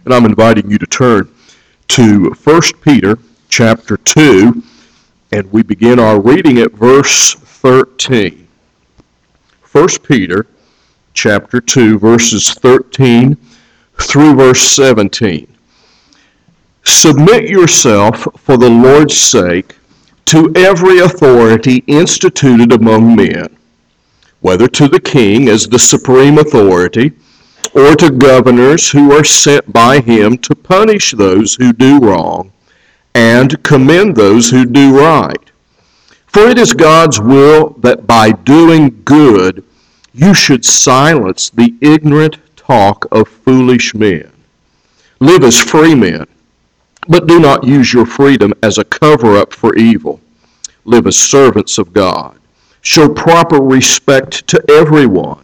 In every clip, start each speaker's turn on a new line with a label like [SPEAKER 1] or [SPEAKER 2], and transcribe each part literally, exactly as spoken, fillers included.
[SPEAKER 1] And I'm inviting you to turn to First Peter chapter two, and we begin our reading at verse thirteen. First Peter chapter two, verses thirteen through verse seventeen. Submit yourself for the Lord's sake to every authority instituted among men, whether to the king as the supreme authority, or to governors who are sent by him to punish those who do wrong and commend those who do right. For it is God's will that by doing good you should silence the ignorant talk of foolish men. Live as free men, but do not use your freedom as a cover-up for evil. Live as servants of God. Show proper respect to everyone.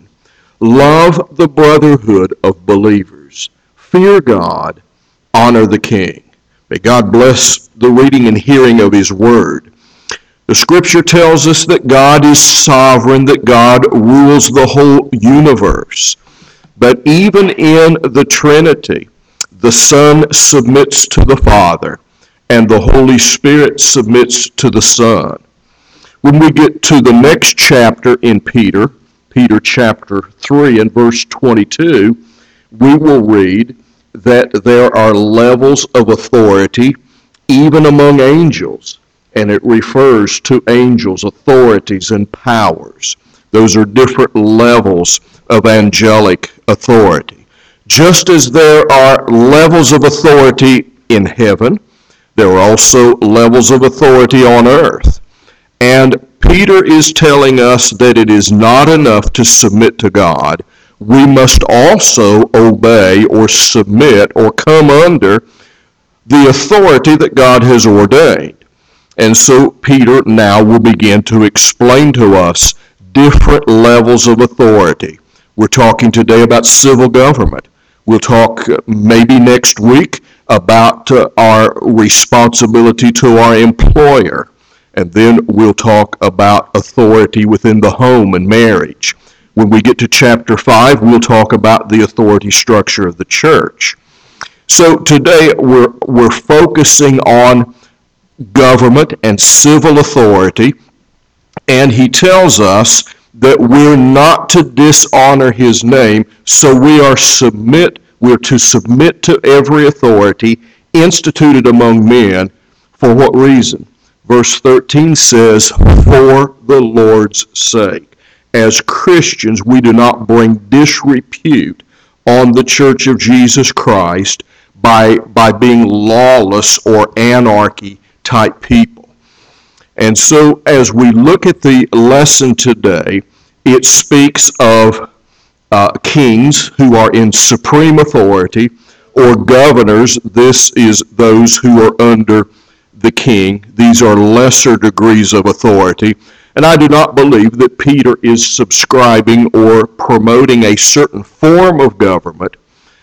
[SPEAKER 1] Love the brotherhood of believers. Fear God. Honor the king. May God bless the reading and hearing of his word. The scripture tells us that God is sovereign, that God rules the whole universe. But even in the Trinity, the Son submits to the Father, and the Holy Spirit submits to the Son. When we get to the next chapter in Peter, Peter chapter three and verse twenty-two, we will read that there are levels of authority even among angels, and it refers to angels, authorities, and powers. Those are different levels of angelic authority. Just as there are levels of authority in heaven, there are also levels of authority on earth. And Peter is telling us that it is not enough to submit to God. We must also obey or submit or come under the authority that God has ordained. And so Peter now will begin to explain to us different levels of authority. We're talking today about civil government. We'll talk maybe next week about uh, our responsibility to our employer. And then we'll talk about authority within the home and marriage. When we get to chapter five, we'll talk about the authority structure of the church. So today we're, we're focusing on government and civil authority, and he tells us that we're not to dishonor his name, so we are submit, we're to submit to every authority instituted among men. For what reason? Verse thirteen says, for the Lord's sake. As Christians, we do not bring disrepute on the church of Jesus Christ by, by being lawless or anarchy type people. And so as we look at the lesson today, it speaks of uh, kings who are in supreme authority, or governors. This is those who are under the king. These are lesser degrees of authority. And I do not believe that Peter is subscribing or promoting a certain form of government,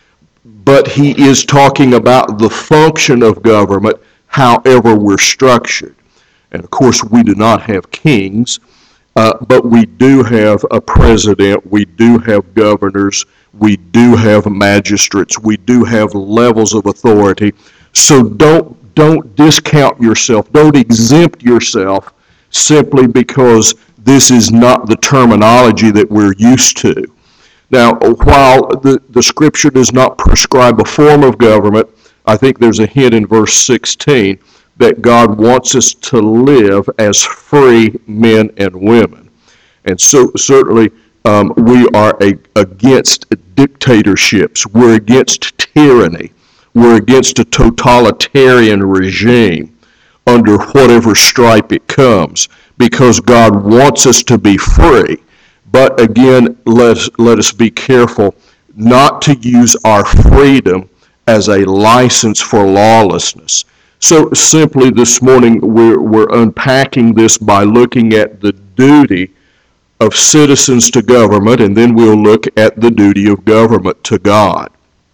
[SPEAKER 1] but he is talking about the function of government, however we're structured. And of course, we do not have kings, uh, but we do have a president, we do have governors, we do have magistrates, we do have levels of authority. So don't Don't discount yourself. Don't exempt yourself simply because this is not the terminology that we're used to. Now, while the, the scripture does not prescribe a form of government, I think there's a hint in verse sixteen that God wants us to live as free men and women. And so certainly um, we are a, against dictatorships. We're against tyranny. We're against a totalitarian regime under whatever stripe it comes, because God wants us to be free. But again, let, let us be careful not to use our freedom as a license for lawlessness. So simply this morning we're, we're unpacking this by looking at the duty of citizens to government, and then we'll look at the duty of government to God.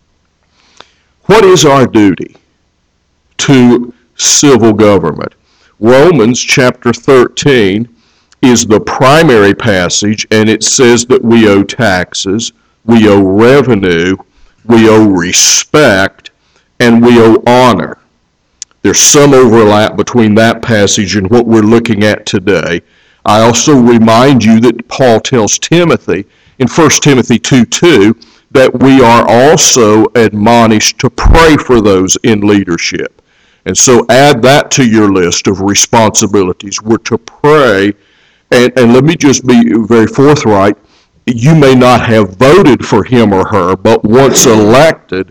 [SPEAKER 1] What is our duty to civil government? Romans chapter thirteen is the primary passage, and it says that we owe taxes, we owe revenue, we owe respect, and we owe honor. There's some overlap between that passage and what we're looking at today. I also remind you that Paul tells Timothy in First Timothy two two that we are also admonished to pray for those in leadership. And so add that to your list of responsibilities. We're to pray, and, and let me just be very forthright. You may not have voted for him or her, but once elected,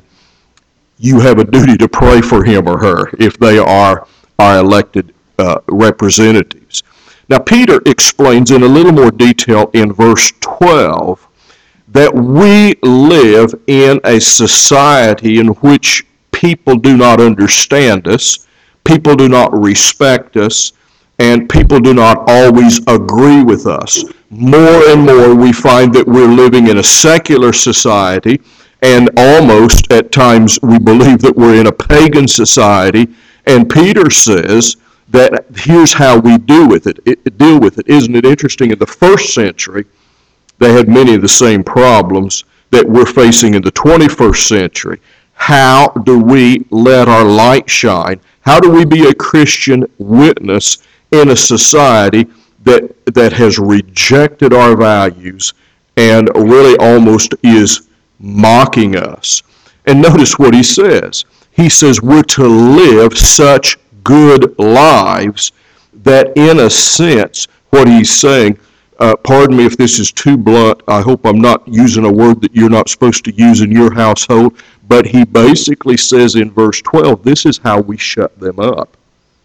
[SPEAKER 1] you have a duty to pray for him or her if they are our elected uh, representatives. Now, Peter explains in a little more detail in verse twelve that we live in a society in which people do not understand us, people do not respect us, and people do not always agree with us. More and more we find that we're living in a secular society, and almost at times we believe that we're in a pagan society, and Peter says that here's how we do with it, it, deal with it. Isn't it interesting? In the first century, they had many of the same problems that we're facing in the twenty-first century. How do we let our light shine? How do we be a Christian witness in a society that that has rejected our values and really almost is mocking us? And notice what he says. He says we're to live such good lives that in a sense, what he's saying, uh, pardon me if this is too blunt, I hope I'm not using a word that you're not supposed to use in your household, but he basically says in verse twelve, this is how we shut them up.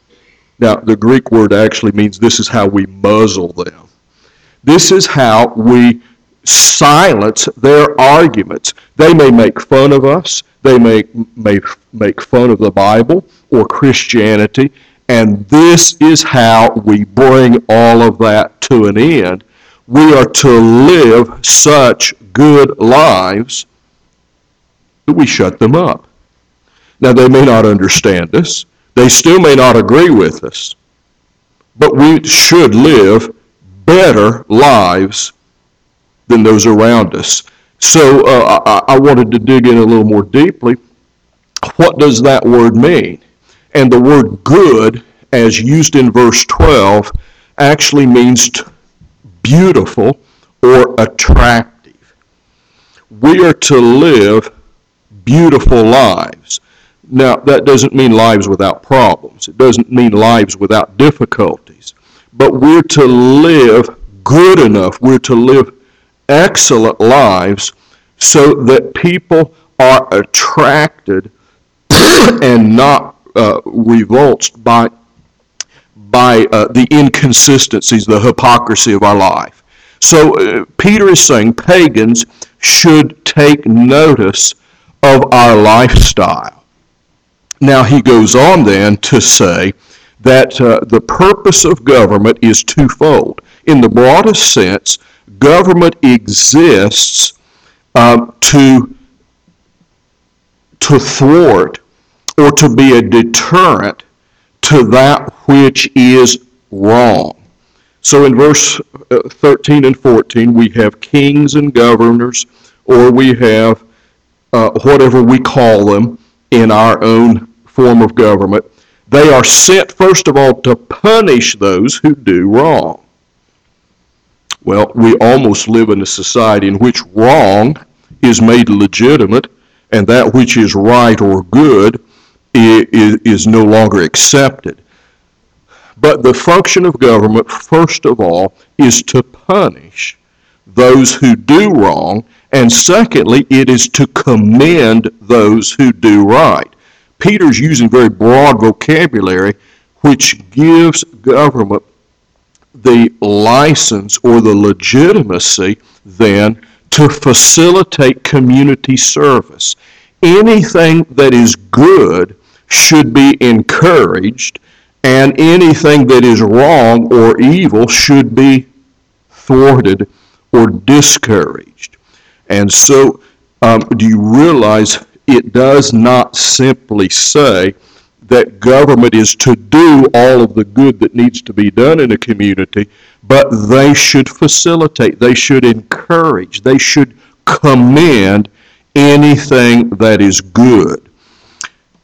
[SPEAKER 1] Now, the Greek word actually means this is how we muzzle them. This is how we silence their arguments. They may make fun of us. They may, may make fun of the Bible or Christianity. And this is how we bring all of that to an end. We are to live such good lives that we shut them up. Now, they may not understand us. They still may not agree with us. But we should live better lives than those around us. So uh, I, I wanted to dig in a little more deeply. What does that word mean? And the word good, as used in verse twelve, actually means beautiful or attractive. We are to live beautiful lives. Now, that doesn't mean lives without problems. It doesn't mean lives without difficulties. But we're to live good enough. We're to live excellent lives so that people are attracted and not uh, revulsed by, by uh, the inconsistencies, the hypocrisy of our life. So uh, Peter is saying pagans should take notice of our lifestyle. Now, he goes on then to say that uh, the purpose of government is twofold. In the broadest sense, government exists um, to, to thwart or to be a deterrent to that which is wrong. So in verse thirteen and fourteen, we have kings and governors, or we have uh, whatever we call them in our own form of government. They are sent, first of all, to punish those who do wrong. Well, we almost live in a society in which wrong is made legitimate, and that which is right or good is, is no longer accepted. But the function of government, first of all, is to punish those who do wrong, and secondly, it is to commend those who do right. Peter's using very broad vocabulary, which gives government the license or the legitimacy then to facilitate community service. Anything that is good should be encouraged, and anything that is wrong or evil should be thwarted or discouraged. And so, um, do you realize it does not simply say that government is to do all of the good that needs to be done in a community, but they should facilitate, they should encourage, they should commend anything that is good.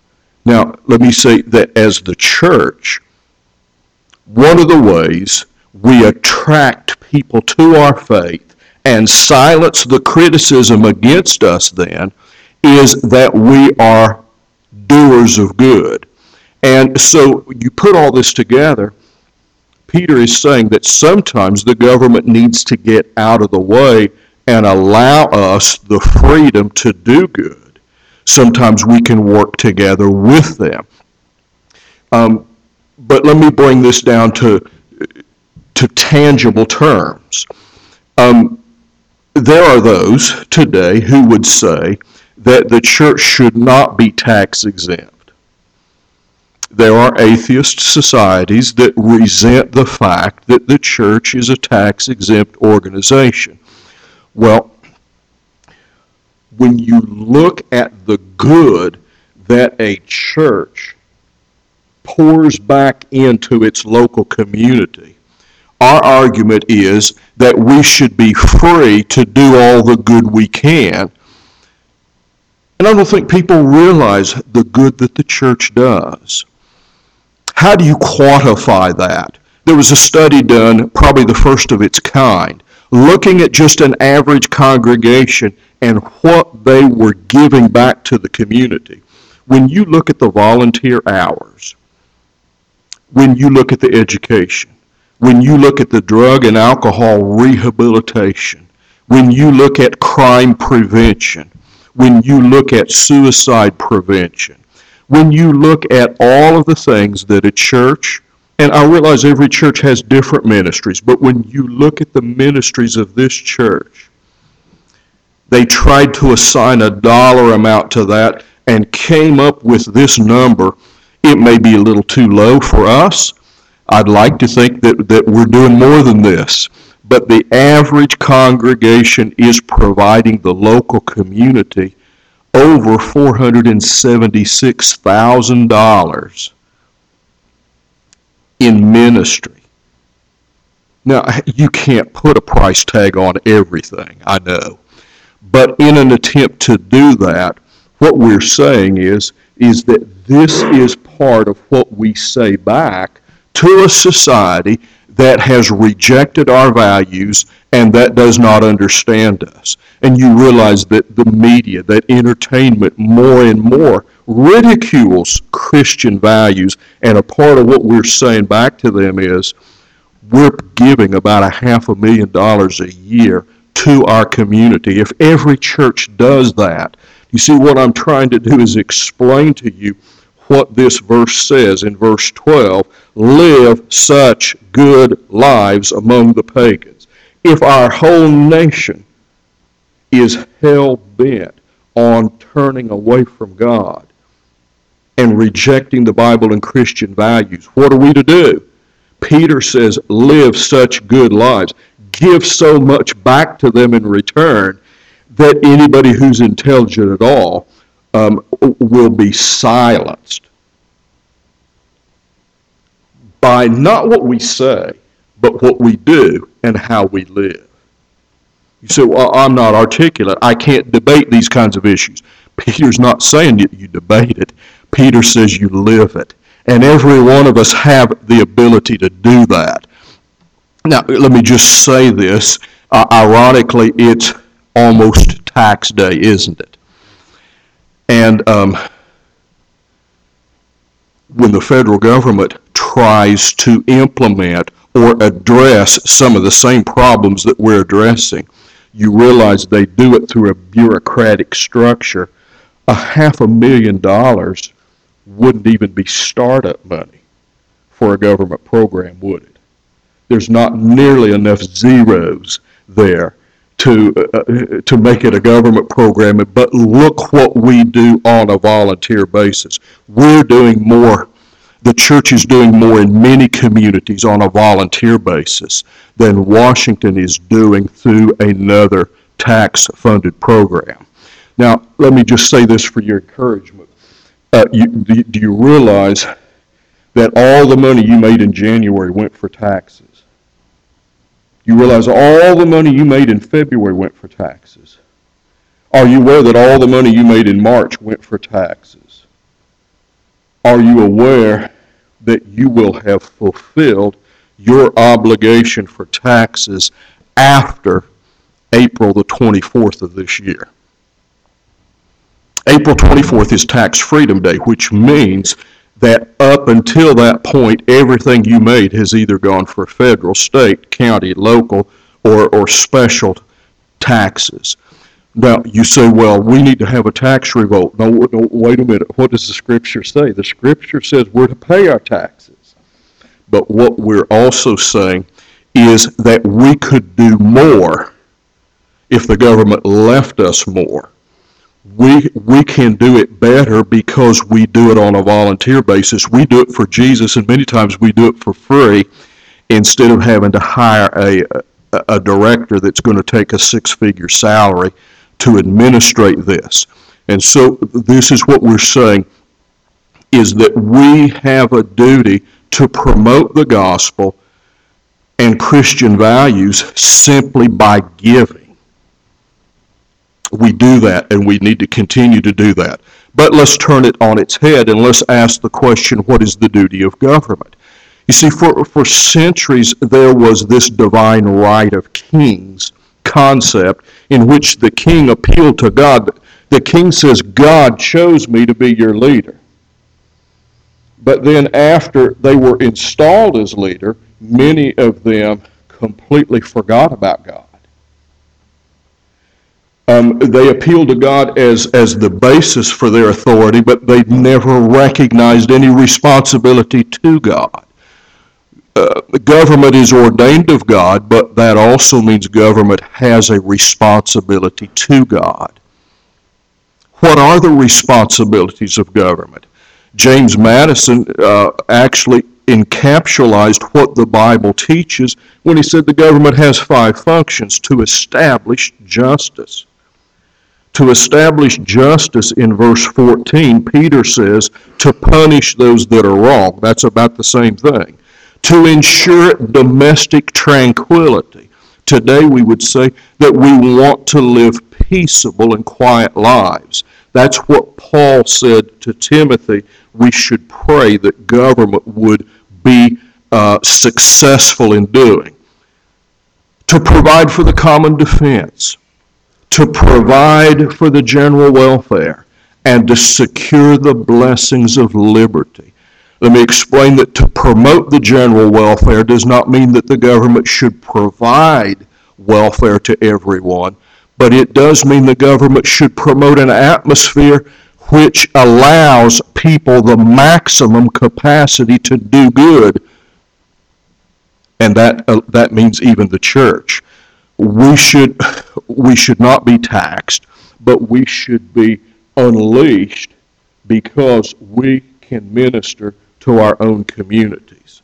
[SPEAKER 1] let me say that as the church, one of the ways we attract people to our faith and silence the criticism against us then is that we are doers of good. And so you put all this together, Peter is saying that sometimes the government needs to get out of the way and allow us the freedom to do good. Sometimes we can work together with them. Um, but let me bring this down to, to tangible terms. Um, there are those today who would say that the church should not be tax exempt. There are atheist societies that resent the fact that the church is a tax exempt organization. Well, when you look at the good that a church pours back into its local community, our argument is that we should be free to do all the good we can. And I don't think people realize the good that the church does. How do you quantify that? There was a study done, probably the first of its kind, looking at just an average congregation and what they were giving back to the community. When you look at the volunteer hours, when you look at the education, when you look at the drug and alcohol rehabilitation, when you look at crime prevention, when you look at suicide prevention, when you look at all of the things that a church, and I realize every church has different ministries, but when you look at the ministries of this church, they tried to assign a dollar amount to that and came up with this number. It may be a little too low for us. I'd like to think that, that we're doing more than this. But the average congregation is providing the local community over four hundred seventy-six thousand dollars in ministry. Now, you can't put a price tag on everything, I know. But in an attempt to do that, what we're saying is, is that this is part of what we say back to a society that has rejected our values and that does not understand us. And you realize that the media, that entertainment, more and more ridicules Christian values, and a part of what we're saying back to them is we're giving about a half a million dollars a year to our community. If every church does that, you see, what I'm trying to do is explain to you what this verse says in verse twelve, live such good lives among the pagans. If our whole nation is hell-bent on turning away from God and rejecting the Bible and Christian values, what are we to do? Peter says, live such good lives. Give so much back to them in return that anybody who's intelligent at all um, will be silenced by not what we say, but what we do and how we live. You say, well, I'm not articulate. I can't debate these kinds of issues. Peter's not saying that you debate it. Peter says you live it. And every one of us have the ability to do that. Now, let me just say this. Uh, ironically, it's almost tax day, isn't it? And um, when the federal government tries to implement or address some of the same problems that we're addressing, you realize they do it through a bureaucratic structure. A half a million dollars wouldn't even be startup money for a government program, would it? There's not nearly enough zeros there to uh, to make it a government program, but look what we do on a volunteer basis. We're doing more, the church is doing more in many communities on a volunteer basis than Washington is doing through another tax-funded program. Now, let me just say this for your encouragement. Uh, you, do, do you realize that all the money you made in January went for taxes? You realize all the money you made in February went for taxes. Are you aware that all the money you made in March went for taxes? are you aware that you will have fulfilled your obligation for taxes after April the twenty-fourth of this year? April twenty-fourth is Tax Freedom Day, which means that up until that point, everything you made has either gone for federal, state, county, local, or, or special taxes. Now, you say, well, we need to have a tax revolt. No, no, wait a minute. What does the Scripture say? The Scripture says we're to pay our taxes. But what we're also saying is that we could do more if the government left us more. We we can do it better because we do it on a volunteer basis. We do it for Jesus, and many times we do it for free instead of having to hire a, a, a director that's going to take a six-figure salary to administrate this. And so this is what we're saying, is that we have a duty to promote the gospel and Christian values simply by giving. We do that, and we need to continue to do that. But let's turn it on its head, and let's ask the question, what is the duty of government? You see, for, for centuries, there was this divine right of kings concept in which the king appealed to God. The king says, God chose me to be your leader. But then after they were installed as leader, many of them completely forgot about God. Um, they appealed to God as, as the basis for their authority, but they never recognized any responsibility to God. Uh, government is ordained of God, but that also means government has a responsibility to God. What are the responsibilities of government? James Madison uh, actually encapsulated what the Bible teaches when he said the government has five functions: to establish justice. To establish justice, in verse fourteen, Peter says, to punish those that are wrong. That's about the same thing. To ensure domestic tranquility. Today we would say that we want to live peaceable and quiet lives. That's what Paul said to Timothy. We should pray that government would be uh, successful in doing. To provide for the common defense. To provide for the general welfare, and to secure the blessings of liberty. Let me explain that to promote the general welfare does not mean that the government should provide welfare to everyone, but it does mean the government should promote an atmosphere which allows people the maximum capacity to do good, and that uh, that means even the church. We should, we should not be taxed, but we should be unleashed because we can minister to our own communities.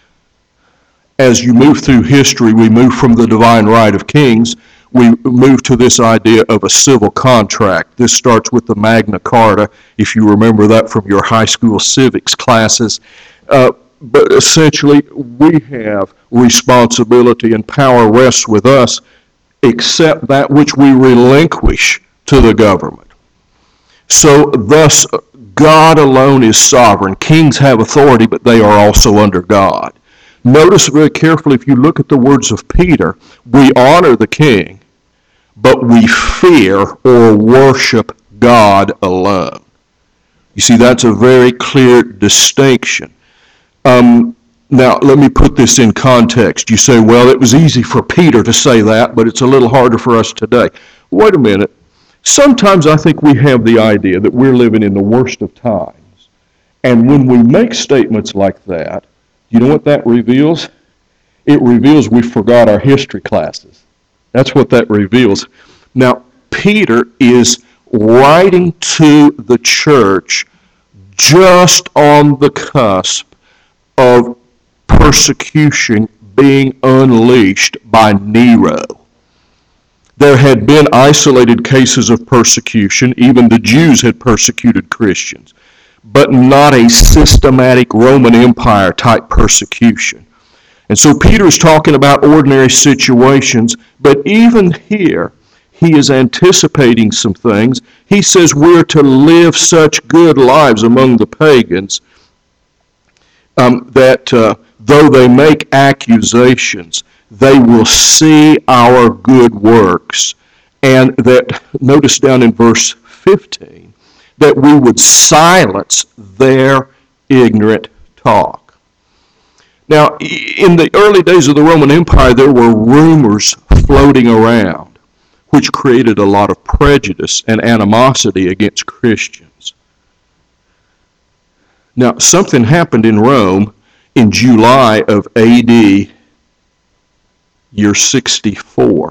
[SPEAKER 1] As you move through history, we move from the divine right of kings, we move to this idea of a civil contract. This starts with the Magna Carta, if you remember that from your high school civics classes. Uh, But essentially, we have responsibility, and power rests with us, except that which we relinquish to the government. So thus, God alone is sovereign. Kings have authority, but they are also under God. Notice very carefully, if you look at the words of Peter, we honor the king, but we fear or worship God alone. You see, that's a very clear distinction. Um, now, let me put this in context. You say, well, it was easy for Peter to say that, but it's a little harder for us today. Wait a minute. Sometimes I think we have the idea that we're living in the worst of times. And when we make statements like that, you know what that reveals? It reveals we forgot our history classes. That's what that reveals. Now, Peter is writing to the church just on the cusp of persecution being unleashed by Nero. There had been isolated cases of persecution. Even the Jews had persecuted Christians, but not a systematic Roman Empire type persecution. And so Peter is talking about ordinary situations, but even here, he is anticipating some things. He says we're to live such good lives among the pagans um, that uh, though they make accusations, they will see our good works. And that, notice down in verse fifteen, that we would silence their ignorant talk. Now, in the early days of the Roman Empire, there were rumors floating around which created a lot of prejudice and animosity against Christians. Now, something happened in Rome in July of A D year sixty-four.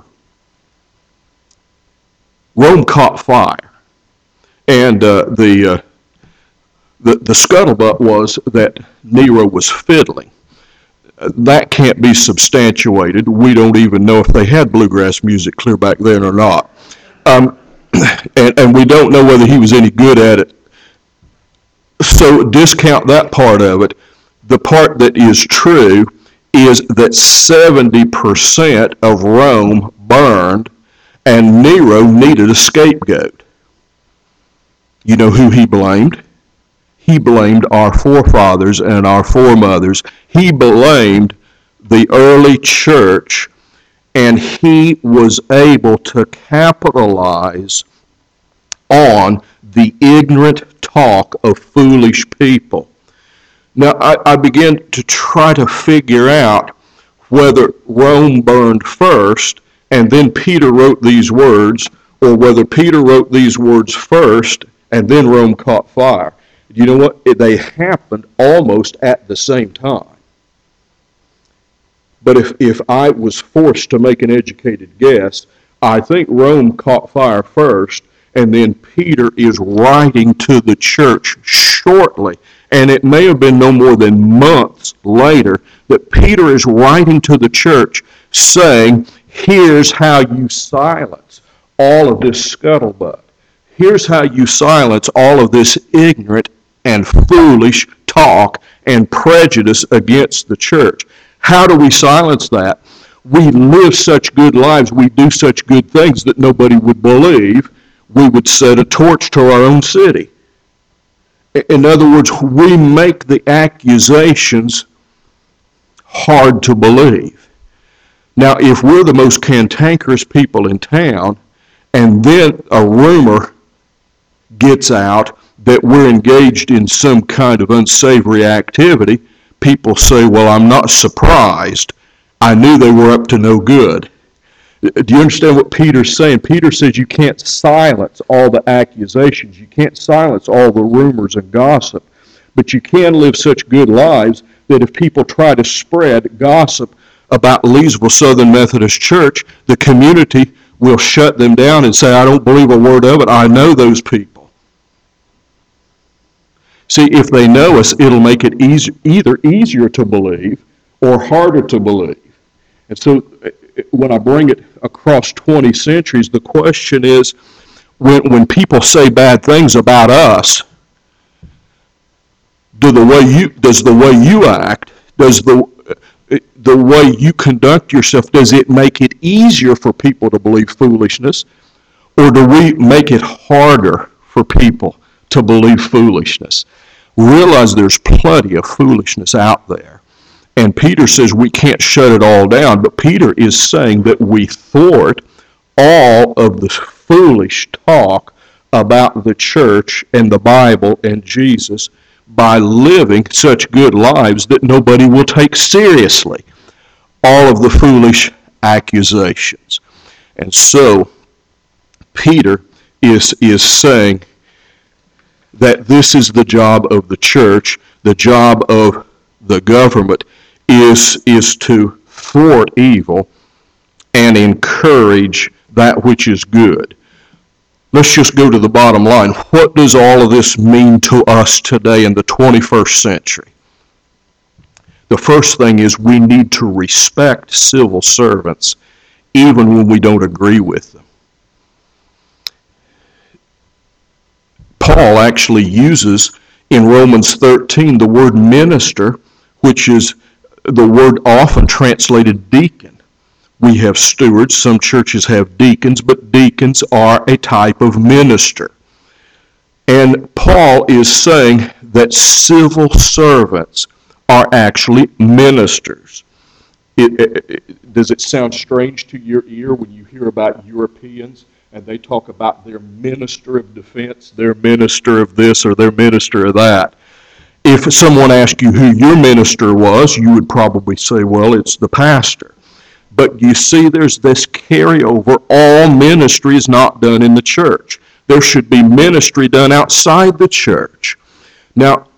[SPEAKER 1] Rome caught fire, and uh, the, uh, the the scuttlebutt was that Nero was fiddling. Uh, that can't be substantiated. We don't even know if they had bluegrass music clear back then or not, um, and, and we don't know whether he was any good at it. So discount that part of it. The part that is true is that seventy percent of Rome burned, and Nero needed a scapegoat. You know who he blamed? He blamed our forefathers and our foremothers. He blamed the early church, and he was able to capitalize on the ignorant talk of foolish people. Now, I, I began to try to figure out whether Rome burned first and then Peter wrote these words, or whether Peter wrote these words first and then Rome caught fire. You know what? They happened almost at the same time. But if, if I was forced to make an educated guess, I think Rome caught fire first, and then Peter is writing to the church shortly. And it may have been no more than months later that Peter is writing to the church saying, here's how you silence all of this scuttlebutt. Here's how you silence all of this ignorant and foolish talk and prejudice against the church. How do we silence that? We live such good lives, we do such good things that nobody would believe. We would set a torch to our own city. In other words, we make the accusations hard to believe. Now, if we're the most cantankerous people in town, and then a rumor gets out that we're engaged in some kind of unsavory activity, people say, well, I'm not surprised. I knew they were up to no good. Do you understand what Peter's saying? Peter says you can't silence all the accusations. You can't silence all the rumors and gossip. But you can live such good lives that if people try to spread gossip about Leesville Southern Methodist Church, the community will shut them down and say, I don't believe a word of it. I know those people. See, if they know us, it'll make it easy, either easier to believe or harder to believe. And so when I bring it across twenty centuries, the question is, when, when people say bad things about us, do the way you, does the way you act, does the, the way you conduct yourself, does it make it easier for people to believe foolishness? Or do we make it harder for people to believe foolishness? Realize there's plenty of foolishness out there. And Peter says we can't shut it all down, but Peter is saying that we thwart all of the foolish talk about the church and the Bible and Jesus by living such good lives that nobody will take seriously all of the foolish accusations. And so Peter is, is saying that this is the job of the church, the job of the government, is is to thwart evil and encourage that which is good. Let's just go to the bottom line. What does all of this mean to us today in the twenty-first century? The first thing is we need to respect civil servants even when we don't agree with them. Paul actually uses in Romans thirteen the word minister, which is the word often translated deacon. We have stewards. Some churches have deacons, but deacons are a type of minister. And Paul is saying that civil servants are actually ministers. It, it, it, does it sound strange to your ear when you hear about Europeans and they talk about their minister of defense, their minister of this or their minister of that? If someone asked you who your minister was, you would probably say, well, it's the pastor. But you see, there's this carryover. All ministry is not done in the church. There should be ministry done outside the church. Now,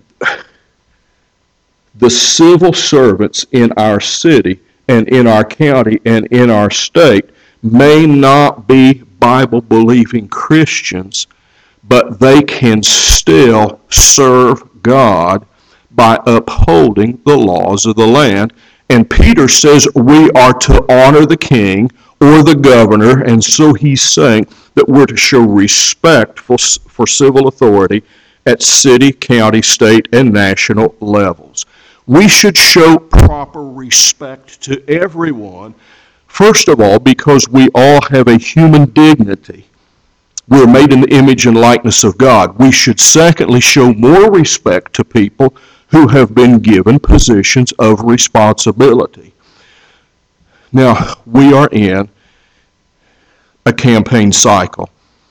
[SPEAKER 1] the civil servants in our city and in our county and in our state may not be Bible-believing Christians, but they can still serve God by upholding the laws of the land. And Peter says we are to honor the king or the governor, and so he's saying that we're to show respect for, for civil authority at city, county, state, and national levels. We should show proper respect to everyone, first of all, because we all have a human dignity. We're made in the image and likeness of God. We should secondly show more respect to people who have been given positions of responsibility. Now, we are in a campaign cycle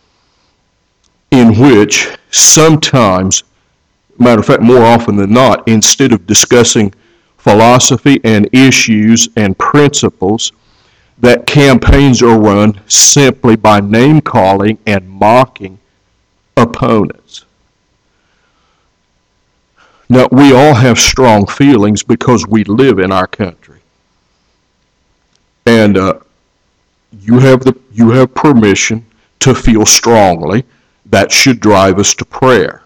[SPEAKER 1] in which sometimes, matter of fact, more often than not, instead of discussing philosophy and issues and principles, that campaigns are run simply by name-calling and mocking opponents. Now, we all have strong feelings because we live in our country. And uh, you have the you have permission to feel strongly. That should drive us to prayer.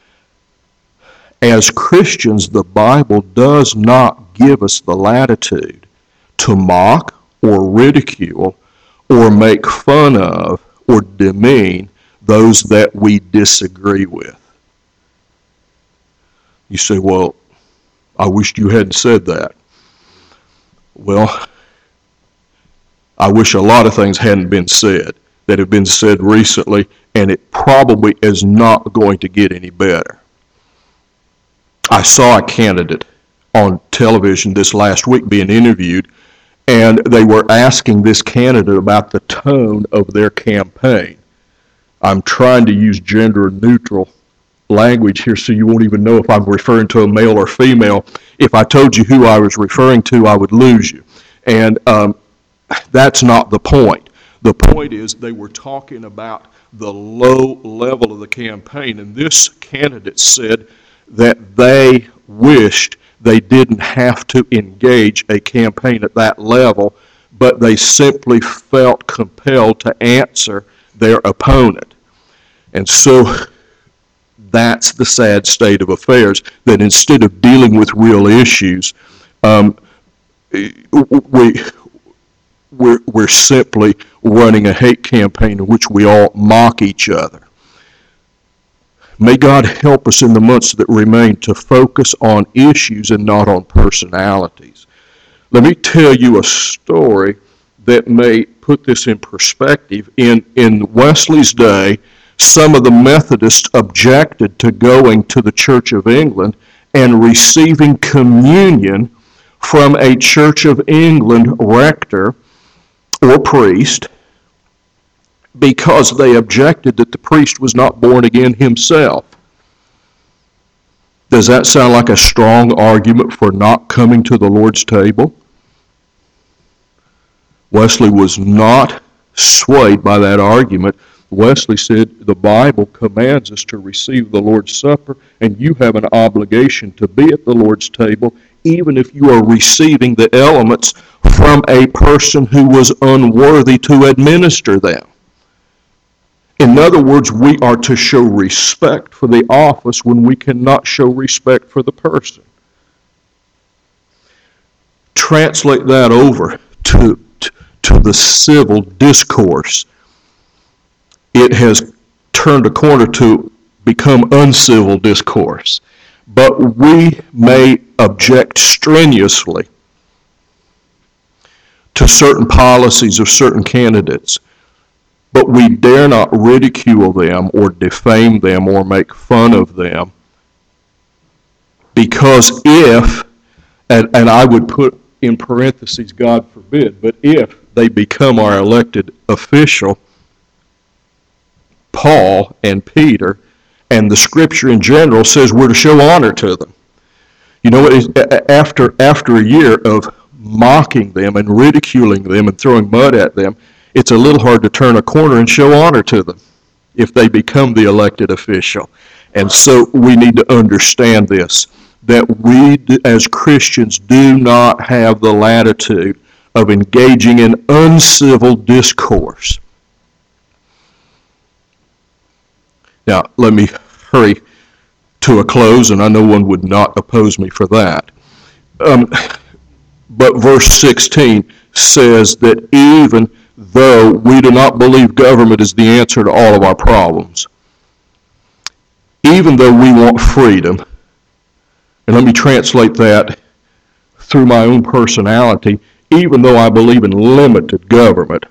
[SPEAKER 1] As Christians, the Bible does not give us the latitude to mock or ridicule or make fun of or demean those that we disagree with. You say, well, I wished you hadn't said that. Well, I wish a lot of things hadn't been said that have been said recently, and it probably is not going to get any better. I saw a candidate on television this last week being interviewed, and they were asking this candidate about the tone of their campaign. I'm trying to use gender-neutral language here so you won't even know if I'm referring to a male or female. If I told you who I was referring to, I would lose you. And um, that's not the point. The point is they were talking about the low level of the campaign, and this candidate said that they wished they didn't have to engage a campaign at that level, but they simply felt compelled to answer their opponent. And so that's the sad state of affairs, that instead of dealing with real issues, um, we, we're, we're simply running a hate campaign in which we all mock each other. May God help us in the months that remain to focus on issues and not on personalities. Let me tell you a story that may put this in perspective. In, in Wesley's day, some of the Methodists objected to going to the Church of England and receiving communion from a Church of England rector or priest, because they objected that the priest was not born again himself. Does that sound like a strong argument for not coming to the Lord's table? Wesley was not swayed by that argument. Wesley said the Bible commands us to receive the Lord's Supper, and you have an obligation to be at the Lord's table even if you are receiving the elements from a person who was unworthy to administer them. In other words, we are to show respect for the office when we cannot show respect for the person. Translate that over to, to, to the civil discourse. It has turned a corner to become uncivil discourse. But we may object strenuously to certain policies of certain candidates, but we dare not ridicule them or defame them or make fun of them, because if, and, and I would put in parentheses, God forbid, but if they become our elected official, Paul and Peter and the Scripture in general says we're to show honor to them. You know, after after a year of mocking them and ridiculing them and throwing mud at them, it's a little hard to turn a corner and show honor to them if they become the elected official. And so we need to understand this, that we as Christians do not have the latitude of engaging in uncivil discourse. Now, let me hurry to a close, and I know one would not oppose me for that. Um, but verse sixteen says that even though we do not believe government is the answer to all of our problems, even though we want freedom, and let me translate that through my own personality, even though I believe in limited government,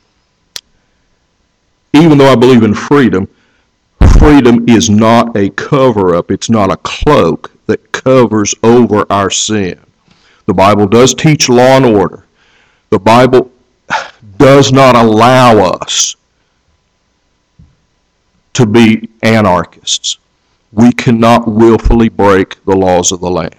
[SPEAKER 1] even though I believe in freedom, freedom is not a cover-up. It's not a cloak that covers over our sin. The Bible does teach law and order. The Bible does not allow us to be anarchists. We cannot willfully break the laws of the land.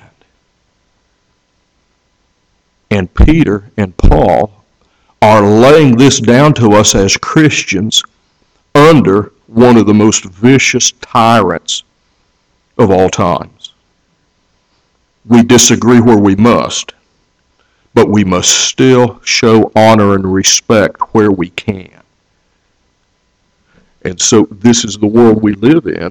[SPEAKER 1] And Peter and Paul are laying this down to us as Christians under one of the most vicious tyrants of all times. We disagree where we must, but we must still show honor and respect where we can. And so this is the world we live in.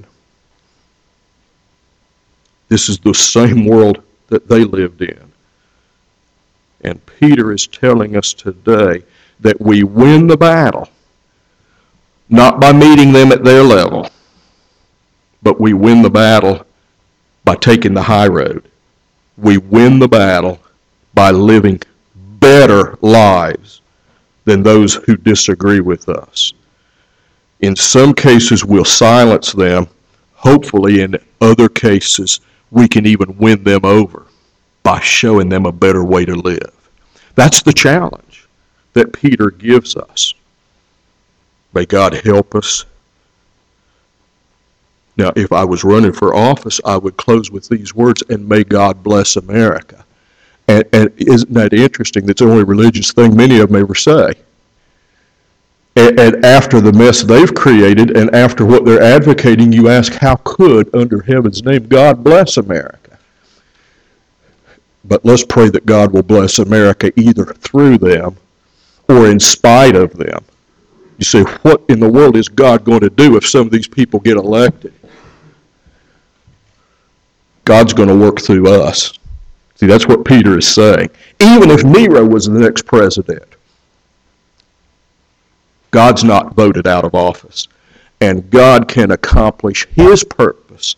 [SPEAKER 1] This is the same world that they lived in. And Peter is telling us today that we win the battle not by meeting them at their level, but we win the battle by taking the high road. We win the battle by living better lives than those who disagree with us. In some cases, we'll silence them. Hopefully, in other cases, we can even win them over by showing them a better way to live. That's the challenge that Peter gives us. May God help us. Now, if I was running for office, I would close with these words, and may God bless America. And, and isn't that interesting? That's the only religious thing many of them ever say. And, and after the mess they've created and after what they're advocating, you ask, how could, under heaven's name, God bless America? But let's pray that God will bless America either through them or in spite of them. You say, what in the world is God going to do if some of these people get elected? God's going to work through us. See, that's what Peter is saying. Even if Nero was the next president, God's not voted out of office. And God can accomplish His purpose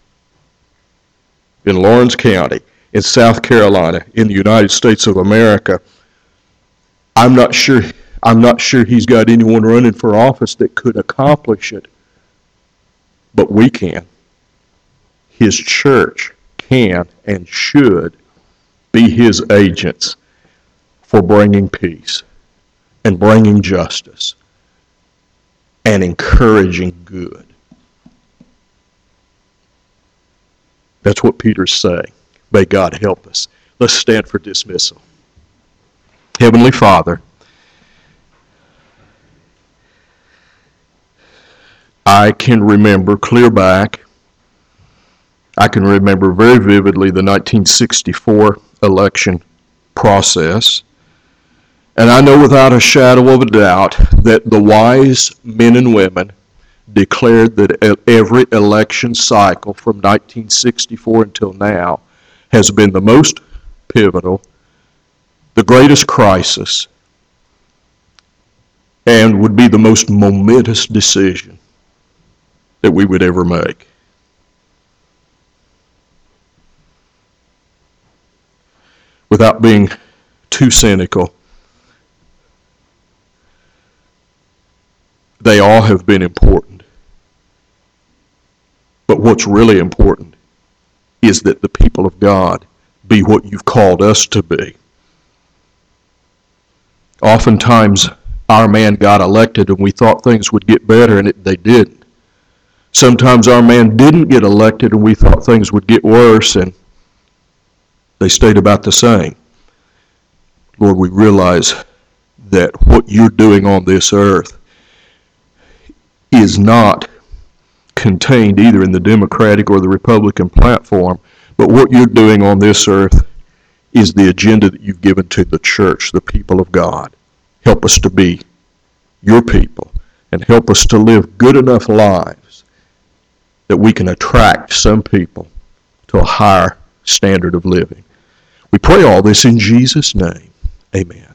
[SPEAKER 1] in Lawrence County, in South Carolina, in the United States of America. I'm not sure... I'm not sure He's got anyone running for office that could accomplish it, but we can. His church can and should be His agents for bringing peace and bringing justice and encouraging good. That's what Peter's saying. May God help us. Let's stand for dismissal. Heavenly Father, I can remember clear back, I can remember very vividly the nineteen sixty-four election process, and I know without a shadow of a doubt that the wise men and women declared that every election cycle from nineteen sixty-four until now has been the most pivotal, the greatest crisis, and would be the most momentous decision that we would ever make. Without being too cynical, They all have been important. But what's really important is that the people of God be what you've called us to be. Oftentimes, our man got elected and we thought things would get better, and it, they didn't. Sometimes our man didn't get elected and we thought things would get worse, and they stayed about the same. Lord, we realize that what you're doing on this earth is not contained either in the Democratic or the Republican platform, but what you're doing on this earth is the agenda that you've given to the church, the people of God. Help us to be your people, and help us to live good enough lives that we can attract some people to a higher standard of living. We pray all this in Jesus' name. Amen.